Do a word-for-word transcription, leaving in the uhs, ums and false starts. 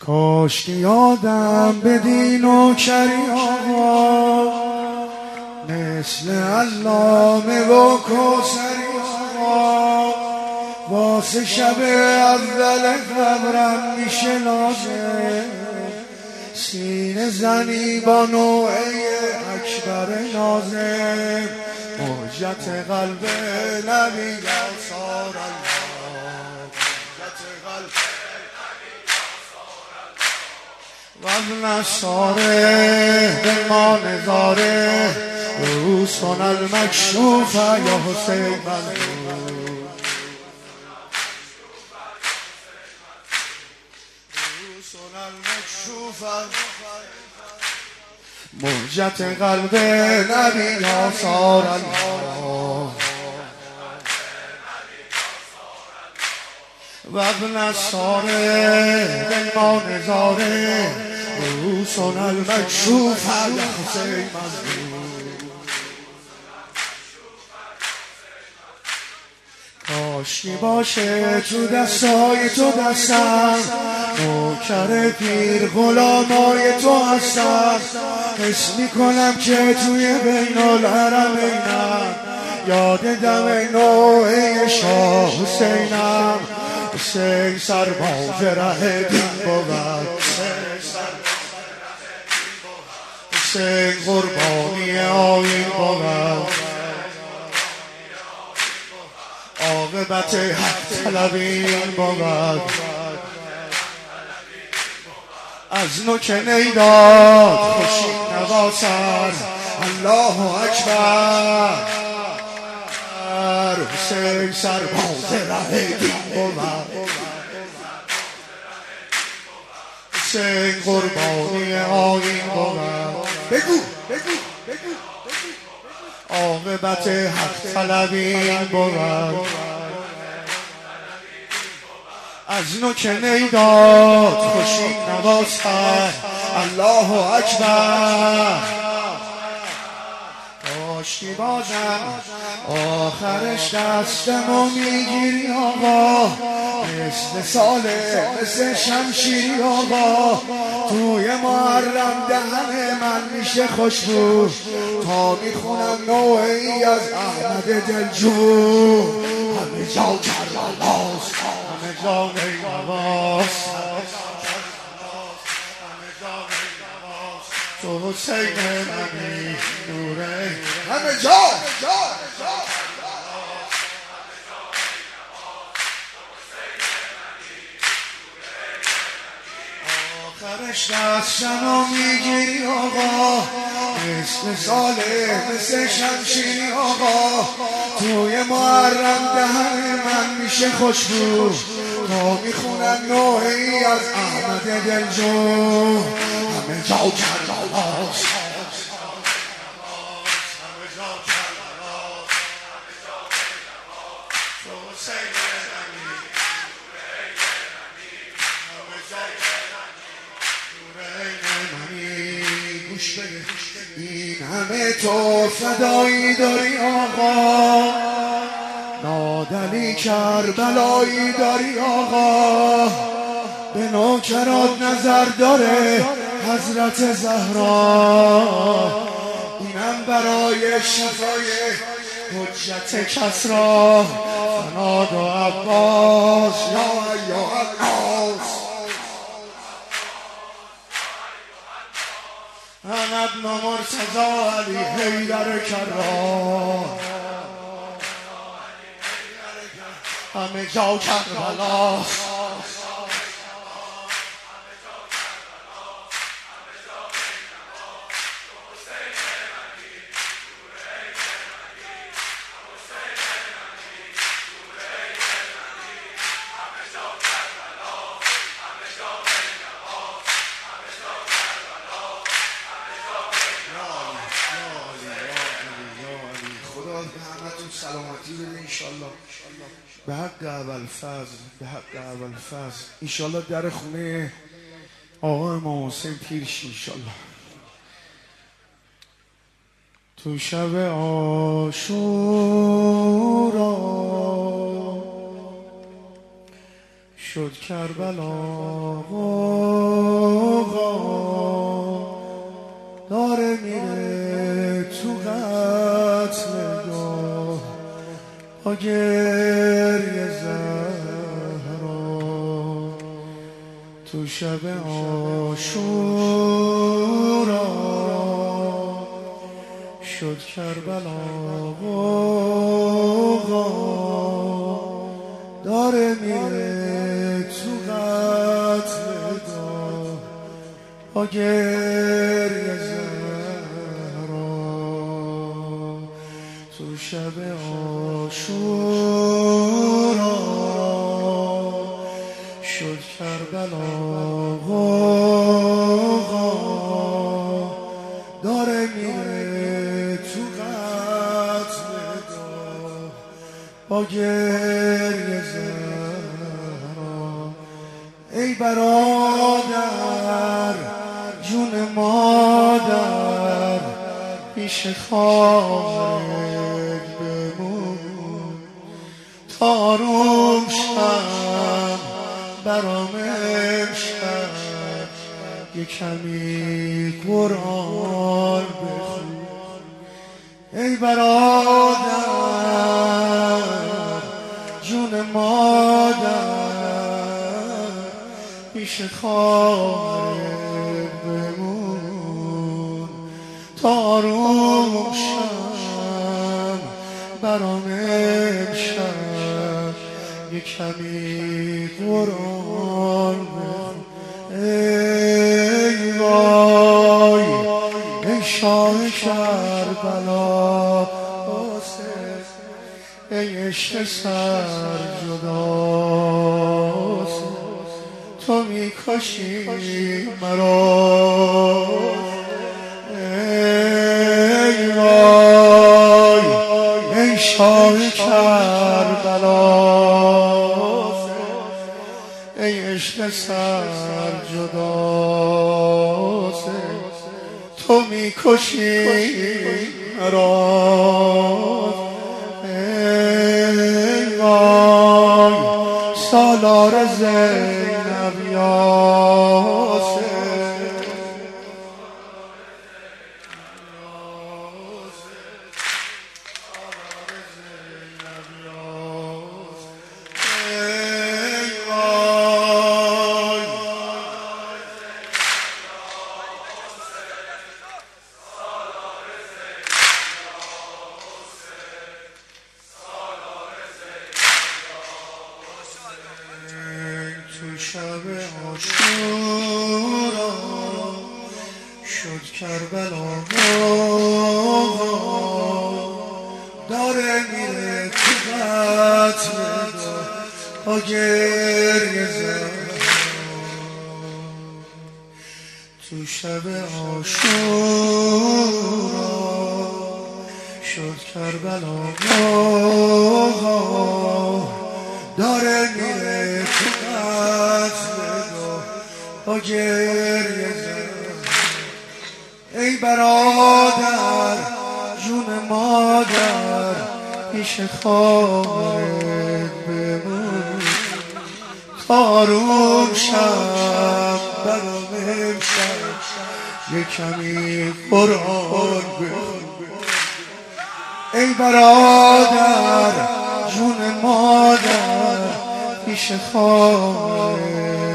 کاش که یادم بدین و کری آقا مثل علامه و کوثری آقا واسه شب اول قبرم میشه لازم سینه زنی با نوعه اکبر نازم حجت قلب نبی آثار الله قبل نصاره به ما نظاره روسون المکشوف یا حسین منظور روسون المکشوف موجت قلب نبی آثار الله و ابن الصاره به ما نظاره روسون المکشوف یا حسین منظور کاشکی باشه تو دستای تو دستم نوکر پیر غلامای تو هستم حس میکنم که توی بین الحرمینم یاد دم نوعه شاه حسینم حسین سرباز ره دین بود حسین قربانی آیین بود عاقبت حق طلبین بود از نوک نیداد خوشی نواسر الله اکبر حسین سرباز ره دین بود حسین قربانی آیین بود بگو بگو بگو عاقبت حق طلبین بود از نوک نیداد خوشی نواسر الله اکبر کاشکی بازم آخرش دستمو میگیری آقا مثل ساله مثل شمشیری آقا توی محرم دهن من میشه خوشبو تا میخونم نوعی از احمد دلجو همه جا کربلاست همه جا نیمواست تو حسین منی نوره همه جا آخرش دستمو میگیری آقا مثل ساله مثل شمشیری آقا توی محرم دهن من میشه خوشبو تا میخونم نوعی از احمد دلجو همه جا کربلاست این همه تو فدایی داری آقا نادلی کربلایی داری آقا به نوکرات نظر داره حضرت زهرا اینم برای شفای حجت کسرا فناد و عباس یا ایها الناس انا ابن مرتضی علی حیدر کرام همه جا کربلاست سلامتی بده انشالله به حق اول فضل به حق اول فضل انشالله در خونه آقا امام حسین پیر شی انشالله تو شب عاشورا شد کربلا گریه زهرا تو شب عاشورا شد کربلا غوغا داره میره تو قتل گاه با گریه زهرا تو شب عاشورا شد کربلا غوغا داره میره تو قتل گاه با گریه زهرا ای برادر جون مادر پیش خواهر بمون تاروم شم برام امشب یه کمی قرآن بخون ای برادر جون مادر پیش خواهر بمون تاروم شم برام امشب یه کمی قرآن بخون ای وای ای شاه کربلا ای عشق سر جداست تو میکشی مرا ای وای ای شاه کربلا ای عشق سر جداست تو میکشی مرا ای وای سالار زینب یاسر تو شب عاشورا شد کربلا غوغا داره میره تو قتل گاه با گریه زهرا تو شب عاشورا شد کربلا غوغا داره میره تو قتل گاه با گریه زهرا ای برادر جون مادر پیش خواهرت بمون تاروم شب برام امشب یه کمی قرآن بخون ای برادر جون مادر پیش خواهرت